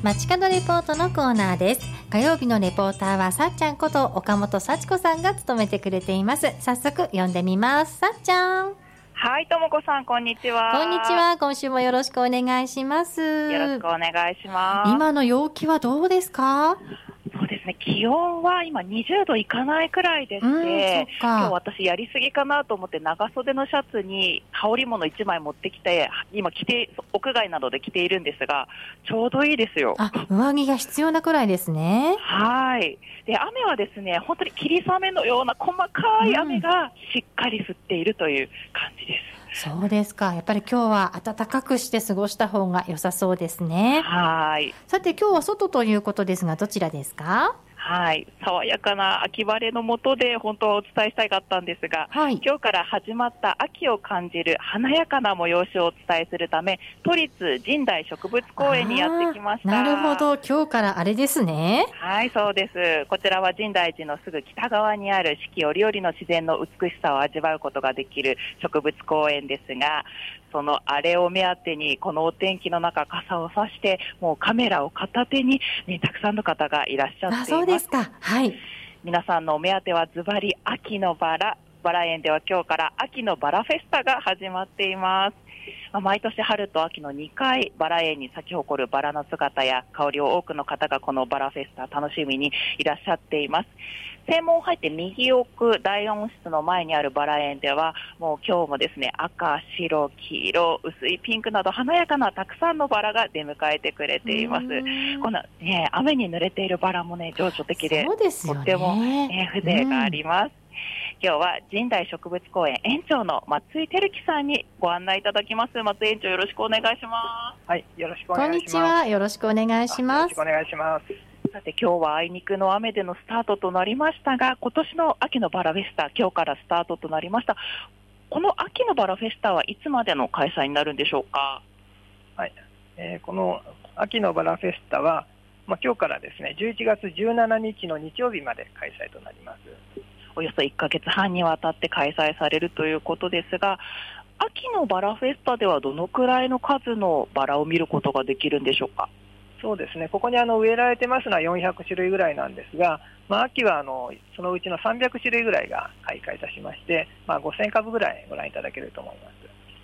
街角レポートのコーナーです。火曜日のレポーターはさっちゃんこと岡本幸子さんが務めてくれています。早速呼んでみます。さっちゃん。 はい、ともこさん、こんにちは。 こんにちは。今週もよろしくお願いします。 よろしくお願いします。 今の陽気はどうですか？ そうですね、気温は今20度いかないくらいでして、今日私やりすぎかなと思って長袖のシャツに羽織物1枚持ってきて、今屋外などで着ているんですが、ちょうどいいですよ。 上着が必要なくらいですね。 はい。で、雨はですね、本当に霧雨のような細かい雨がしっかり降っているという感じです。 そうですか。やっぱり今日は暖かくして過ごした方が良さそうですね。 はい。 さて今日は外ということですが、どちらですか？ はい、爽やかな秋晴れの下で本当はお伝えしたいかったんですが、今日から始まった秋を感じる華やかな催しをお伝えするため、都立神代植物公園にやってきました。 なるほど、今日からあれですね。 はい、そうです。こちらは神代寺のすぐ北側にある四季折々の自然の美しさを味わうことができる植物公園ですが、そのあれを目当てにこのお天気の中傘を差してもうカメラを片手に、たくさんの方がいらっしゃっています。 そうですか。はい。 皆さんのお目当てはズバリ秋のバラ。バラ園では今日から秋のバラフェスタが始まっています。毎年春と秋の2回バラ園に咲き誇るバラの姿や香りを多くの方がこのバラフェスタ楽しみにいらっしゃっています。正門を入って右奥大温室の前にあるバラ園ではもう今日もですね、赤、白、黄色、薄いピンクなど華やかなたくさんのバラが出迎えてくれています。この、雨に濡れているバラもね、情緒的で、とっても、風情があります。今日は神代植物公園園長の松井照樹さんにご案内いただきます。松井園長、よろしくお願いします。 はい、よろしくお願いします。 こんにちは、よろしくお願いします。 よろしくお願いします。 さて今日はあいにくの雨でのスタートとなりましたが、今年の秋のバラフェスタ、今日からスタートとなりました。この秋のバラフェスタはいつまでの開催になるんでしょうか？ はい、この秋のバラフェスタは、今日からですね、11月17日の日曜日まで開催となります。 およそ1ヶ月半にわたって開催されるということですが、秋のバラフェスタではどのくらいの数のバラを見ることができるんでしょうか？ そうですね、ここに植えられてますのは400種類ぐらいなんですが、秋はそのうちの300種類ぐらいが開花いたしまして、5000株ぐらいご覧いただけると思います。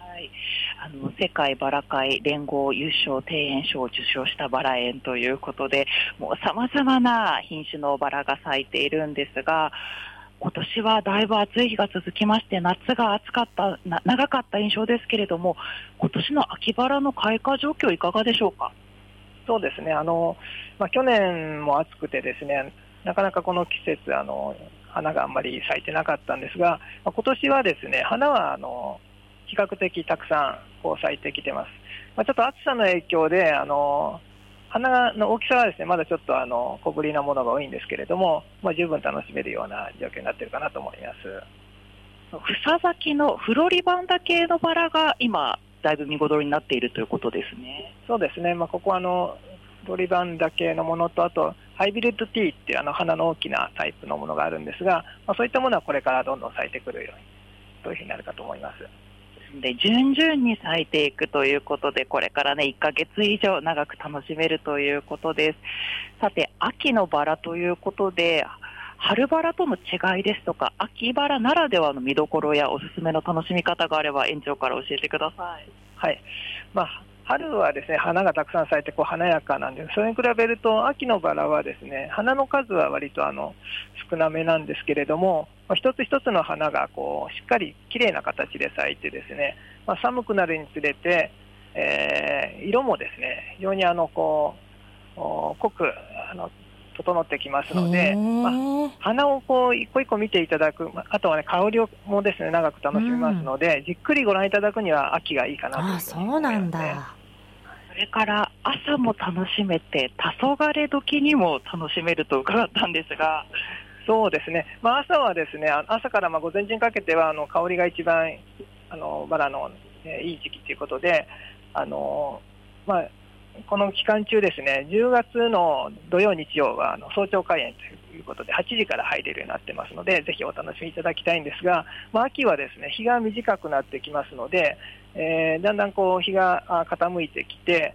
はい、世界バラ会連合優勝庭園賞を受賞したバラ園ということで、もう様々な品種のバラが咲いているんですが、今年はだいぶ暑い日が続きまして、夏が長かった印象ですけれども、今年の秋バラの開花状況いかがでしょうか？ そうですね、去年も暑くてですね、なかなかこの季節花があんまり咲いてなかったんですが、今年はですね、花は比較的たくさん咲いてきてます。ちょっと暑さの影響で花の大きさはですね、まだちょっと小ぶりなものが多いんですけれども、十分楽しめるような状況になっているかなと思います。 房咲きのフロリバンダ系のバラが今だいぶ見頃になっているということですね。 そうですね、ここはフロリバンダ系のものと、あとハイブリッドティーっていう花の大きなタイプのものがあるんですが、そういったものはこれからどんどん咲いてくるようにというふうになるかと思います。 で順々に咲いていくということで、これからね1ヶ月以上長く楽しめるということです。さて秋のバラということで、春バラとの違いですとか秋バラならではの見どころやおすすめの楽しみ方があれば園長から教えてください。 はい、春はですね、花がたくさん咲いて華やかなんです。それに比べると秋のバラはですね、花の数は割と少なめなんですけれども、一つ一つの花がしっかり綺麗な形で咲いてですね、寒くなるにつれて、色もですね、非常に濃く整ってきますので、花を一個一個見ていただく、あとはね、香りもですね長く楽しめますので、じっくりご覧いただくには秋がいいかなと思いますね。 そうなんだ。 それから朝も楽しめて、黄昏時にも楽しめると伺ったんですが。 そうですね、朝はですね、朝から午前中にかけては香りが一番バラの、いい時期ということで、この期間中ですね、10月の土曜日曜は早朝開園ということで8時から入れるようになってますので、ぜひお楽しみいただきたいんですが、秋はですね、日が短くなってきますので、だんだん日が傾いてきて、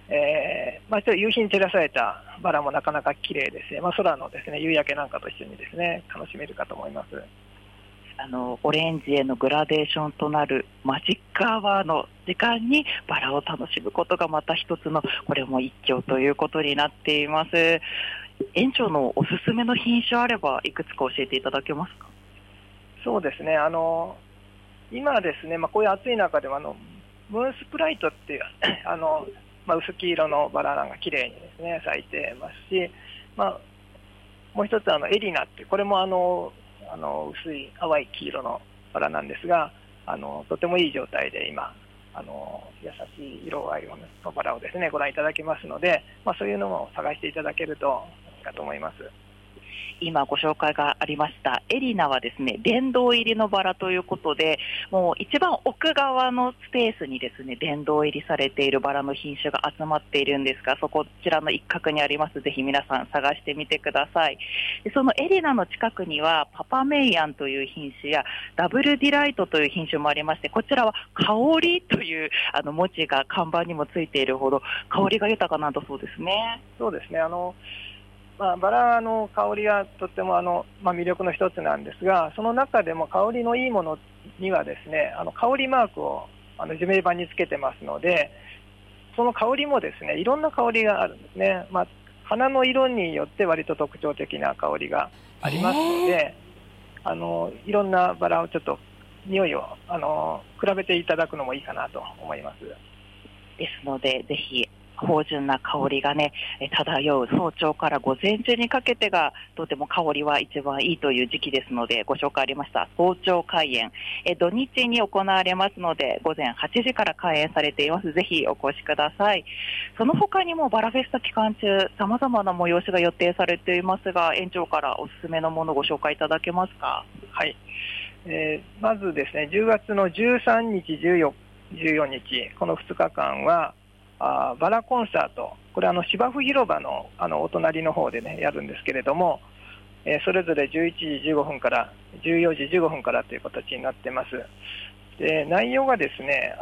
ちょっと夕日に照らされたバラもなかなか綺麗ですね、空のですね夕焼けなんかと一緒にですね楽しめるかと思います。 オレンジへのグラデーションとなるマジックアワーの時間にバラを楽しむことがまた一つのこれも一興ということになっています。園長のおすすめの品種あればいくつか教えていただけますか？ そうですね、今ですね、こういう暑い中ではムーンスプライトっていう薄黄色のバラが綺麗にですね咲いてますし、もう一つエリナってこれも薄い淡い黄色のバラなんですが、とてもいい状態で今優しい色合いのバラをですねご覧いただけますので、そういうのも探していただけるといいかと思います。 今ご紹介がありましたエリナはですね殿堂入りのバラということで、もう一番奥側のスペースにですね殿堂入りされているバラの品種が集まっているんですが、こちらの一角にあります。ぜひ皆さん探してみてください。でそのエリナの近くにはパパメイアンという品種やダブルディライトという品種もありまして、こちらは香りという文字が看板にもついているほど香りが豊かなんだそうですね。 そうですね、バラの香りはとっても魅力の一つなんですが、その中でも香りのいいものにはですね香りマークを樹名板につけてますので、その香りもですねいろんな香りがあるんですね。花の色によって割と特徴的な香りがありますので、いろんなバラをちょっと匂いを比べていただくのもいいかなと思います。 ですのでぜひ芳醇な香りがね漂う早朝から午前中にかけてがとても香りは一番いいという時期ですので、ご紹介ありました早朝開園、土日に行われますので午前8時から開園されています。ぜひお越しください。その他にもバラフェスタ期間中さまざまな催しが予定されていますが、園長からおすすめのものをご紹介いただけますか？ はい、まずですね10月の13日14日この2日間はバラコンサート、これ芝生広場のお隣の方でねやるんですけれども、それぞれ11時15分から14時15分からという形になってます。で内容がですね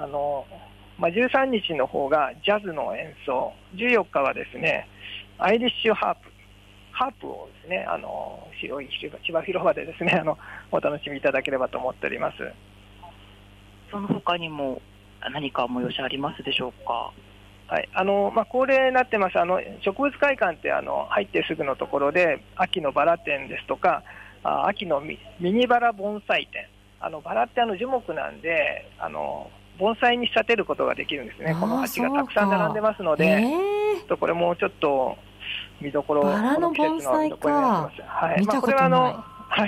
13日の方がジャズの演奏、14日はですねアイリッシュハープをですね広い芝広場でですねお楽しみいただければと思っております。 その他にも何か催しありますでしょうか？ はい、恒例になってます植物会館って入ってすぐのところで秋のバラ展ですとか秋のミニバラ盆栽展、バラって樹木なんで盆栽に仕立てることができるんですね。この鉢がたくさん並んでますので、これもちょっと見どころ、 バラの盆栽か、 はい、 見たことない。 はい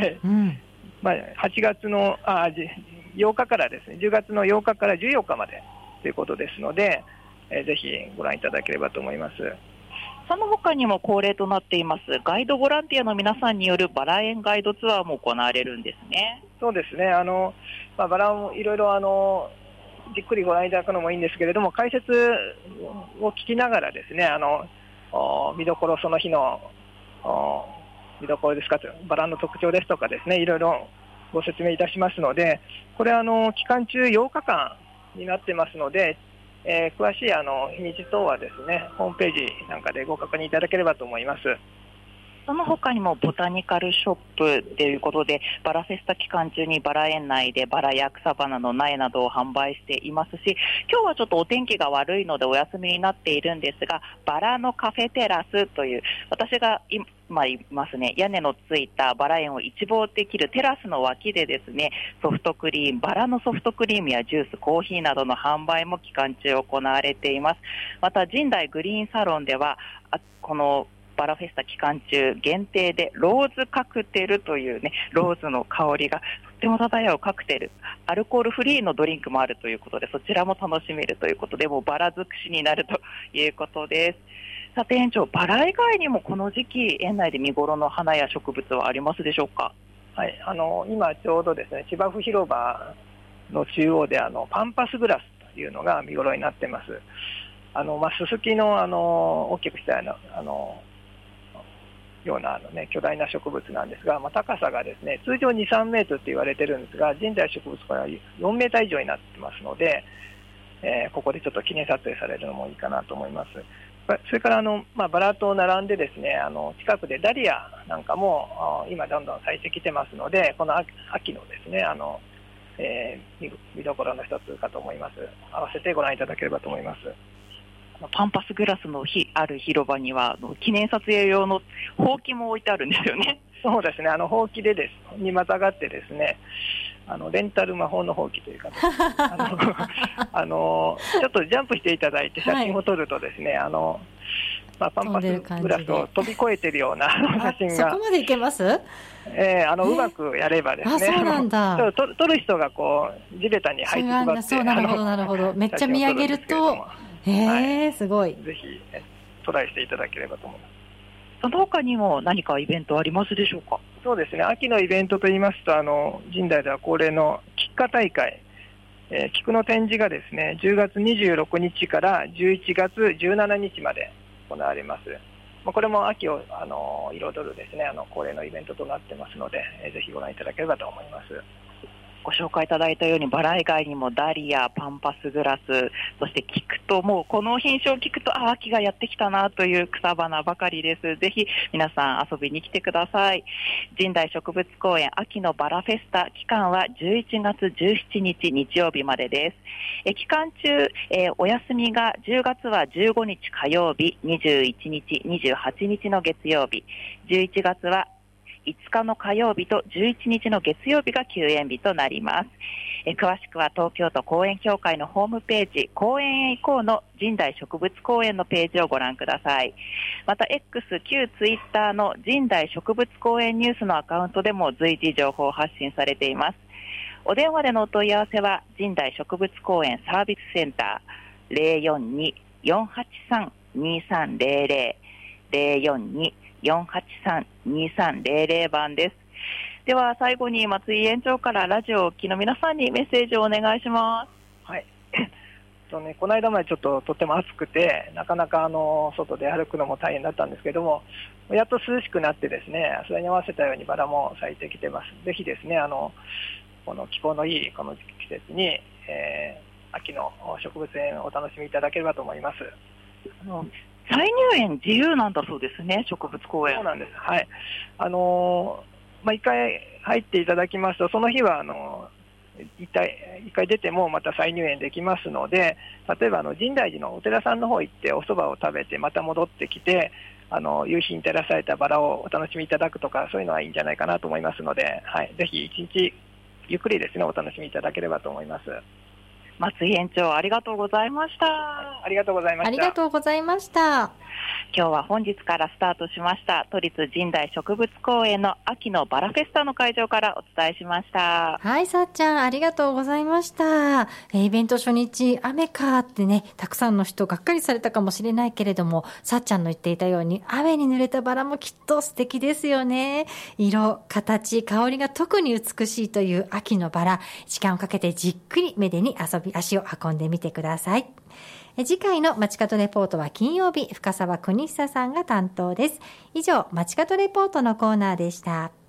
、8月の8日からですね10月の8日から14日までということですので、ぜひご覧いただければと思います。 その他にも恒例となっていますガイドボランティアの皆さんによるバラ園ガイドツアーも行われるんですね。 そうですね、バラをいろいろじっくりご覧いただくのもいいんですけれども、解説を聞きながらですね見どころ、その日の見どころですかと、バラの特徴ですとかですねいろいろご説明いたしますので、これ期間中8日間になってますので、詳しい日にち等はですねホームページなんかでご確認いただければと思います。 その他にもボタニカルショップということでバラフェスタ期間中にバラ園内でバラや草花の苗などを販売していますし、今日はちょっとお天気が悪いのでお休みになっているんですが、バラのカフェテラスという私が今いますね屋根のついたバラ園を一望できるテラスの脇でですねバラのソフトクリームやジュース、コーヒーなどの販売も期間中行われています。また神代グリーンサロンではこのバラフェスタ期間中限定でローズカクテルというねローズの香りがとても漂うカクテル、アルコールフリーのドリンクもあるということで、そちらも楽しめるということで、もうバラ尽くしになるということです。さて園長、バラ以外にもこの時期園内で見頃の花や植物はありますでしょうか？ はい、今ちょうどですね芝生広場の中央でパンパスグラスというのが見頃になってます。ススキの大きくしたような巨大な植物なんですが、高さがですね通常2、3メートルと言われてるんですが、神代植物から4メーター以上になってますので、 ここでちょっと記念撮影されるのもいいかなと思います。それからバラと並んでですね、近くでダリアなんかも今どんどん咲いてきてますので、この秋のですね見どころの一つかと思います。合わせてご覧いただければと思います。 パンパスグラスのある広場には記念撮影用のほうきも置いてあるんですよね。 そうですね、ほうきでにまたがってですね、レンタル魔法のほうきというか、ちょっとジャンプしていただいて写真を撮るとですね、パンパスグラスを飛び越えているような写真が、 そこまでいけます？うまくやればですね、 そうなんだ。 撮る人がこう地べたに這いつくばって、 そうなるほどなるほど、めっちゃ見上げると、すごい。 ぜひトライしていただければと思います。 その他にも何かイベントありますでしょうか？ そうですね、秋のイベントといいますと、神代では恒例の菊花大会、菊の展示がですね、10月26日から11月17日まで行われます。これも秋を彩るですね、恒例のイベントとなってますので、ぜひご覧いただければと思います。 ご紹介いただいたようにバラ以外にもダリア、パンパスグラス、そして聞くともうこの品種を聞くと秋がやってきたなという草花ばかりです。ぜひ皆さん遊びに来てください。神代植物公園秋のバラフェスタ期間は11月17日日曜日までです。期間中、お休みが10月は15日火曜日、21日、28日の月曜日、11月は5日の火曜日と11日の月曜日が休園日となります。詳しくは東京都公園協会のホームページ、公園へ行こうの神代植物公園のページをご覧ください。また X、旧ツイッターの神代植物公園ニュースのアカウントでも随時情報発信されています。お電話でのお問い合わせは神代植物公園サービスセンター 042-483-2300 042-483-2300 番です。では最後に松井園長からラジオをお聞きの皆さんにメッセージをお願いします。 はい。この間までちょっととっても暑くて、なかなか外で歩くのも大変だったんですけども、やっと涼しくなってですね、それに合わせたようにバラも咲いてきてます。ぜひですね、この気候のいいこの季節に、秋の植物園をお楽しみいただければと思います。 再入園自由なんだそうですね、植物公園。 そうなんです。はい。一回入っていただきますと、その日は一回出てもまた再入園できますので、例えば深大寺のお寺さんの方行ってお蕎麦を食べてまた戻ってきて、夕日に照らされたバラをお楽しみいただくとか、そういうのはいいんじゃないかなと思いますので、はい、ぜひ一日ゆっくりですね、お楽しみいただければと思います。 松井園長、ありがとうございました。 ありがとうございました。 ありがとうございました。 今日は本日からスタートしました都立神代植物公園の秋のバラフェスタの会場からお伝えしました。 はい、さっちゃんありがとうございました。イベント初日雨かってね、たくさんの人がっかりされたかもしれないけれども、さっちゃんの言っていたように雨に濡れたバラもきっと素敵ですよね。色、形、香りが特に美しいという秋のバラ、時間をかけてじっくりめでに足を運んでみてください。次回の街角レポートは金曜日、深澤邦久さんが担当です。以上、街角レポートのコーナーでした。